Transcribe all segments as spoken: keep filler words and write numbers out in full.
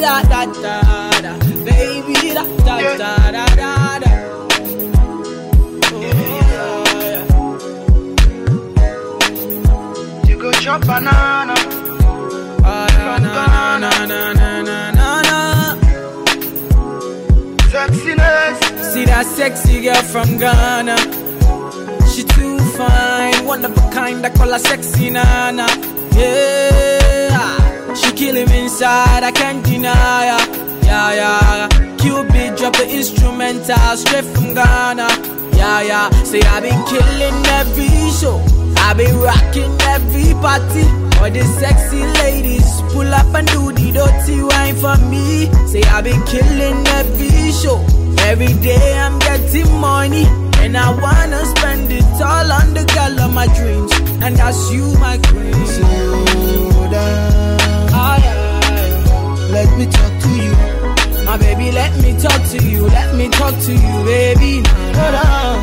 da da da da, baby da da Yeah. da da da da. Oh, yeah. You go chop banana. Ah, na na na na na na na na. Sexiness. See that sexy girl from Ghana. She too fine, one of a kind. I call her sexy nana. Yeah, she kill him inside. I can't deny her. Yeah, yeah. Cupid drop the instrumental straight from Ghana. Yeah, yeah. Say I been killing every show. I been rocking every party. All the sexy ladies pull up and do the dirty wine for me. Say I been killing every show. Every day I'm getting money, and I wanna spend it all on the girl of my dreams, and that's you, my queen. Slow down. Ah, yeah. Let me talk to you. My baby, let me talk to you. Let me talk to you, baby. Slow down.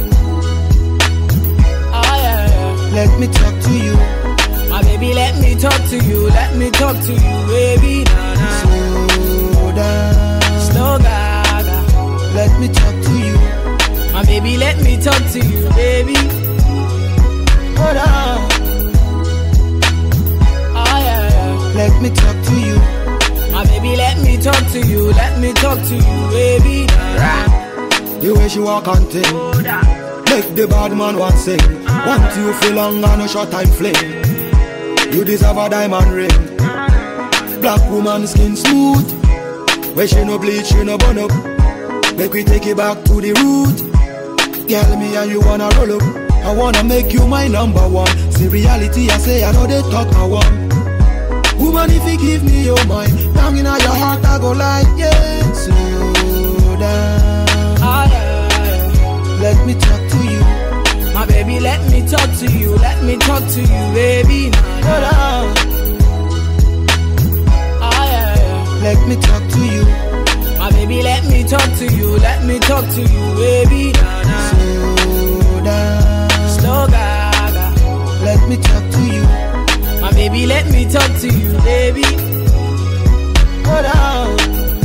Ah, yeah. Let me talk to you. My baby, let me talk to you. Let me talk to you, baby. Slow down. Slow gaga. Let me talk to you. My baby, let me talk to you, baby. Hold on. Ah, yeah. Let me talk to you. My baby, let me talk to you. Let me talk to you, baby. The way she walk and ting, make the bad man want sing. Want you feel long and a short time fling. You deserve a diamond ring. Black woman skin smooth. Where she no bleach, she no burn up. Make we take it back to the root. Girl, me and you wanna roll up. I wanna make you my number one. See reality, I say I know they talk I want. Woman, if you give me your mind, down in your heart I go like, yeah. Slow down. Ah, yeah. Let me talk to you. My baby, let me talk to you. Let me talk to you, baby. Hold on. Ah, yeah. Let me talk to you. My baby, let me talk to you. Let me talk to you, baby. Slow down. Slow gaga. Let me talk to you. My baby, let me talk to you, baby. Hold on.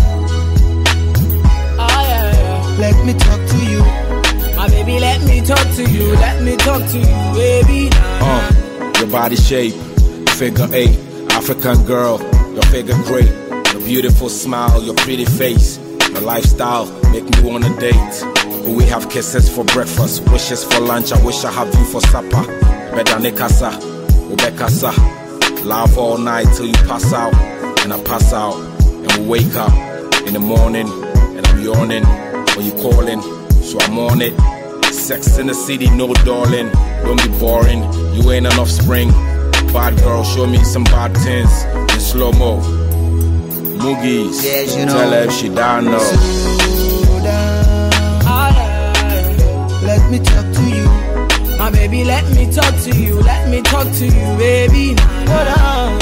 Ah, yeah. Let me talk to you. My baby, let me talk to you. Let me talk to you, baby. Uh, your body shape, figure eight, African girl, your figure great, your beautiful smile, your pretty face, your lifestyle make me wanna date. But we have kisses for breakfast, wishes for lunch. I wish I have you for supper. Bedane kasa, ubekasa, laugh all night till you pass out, and I pass out, and we wake up in the morning, and I'm yawning when you calling, so I'm on it. Sex in the city, no darling. Don't be boring, you ain't an offspring. Bad girl, show me some bad things in slow mo. Moogies, Yes, you know. tell her if she down now. Slow down. Ah, yeah. Let me talk to you. My baby, let me talk to you. Let me talk to you, baby. Hold on.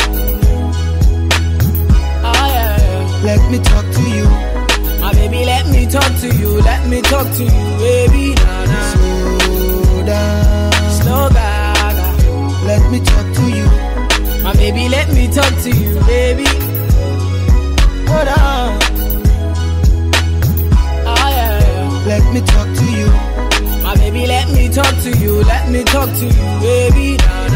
Ah, yeah. Let me talk to you. My baby, let me talk to you. Let me talk to you, baby. Slow down. Slow gaga. Let me talk to you. My baby, let me talk to you, baby. Hold on. Ah, yeah. Let me talk to you. My baby, let me talk to you. Let me talk to you, baby.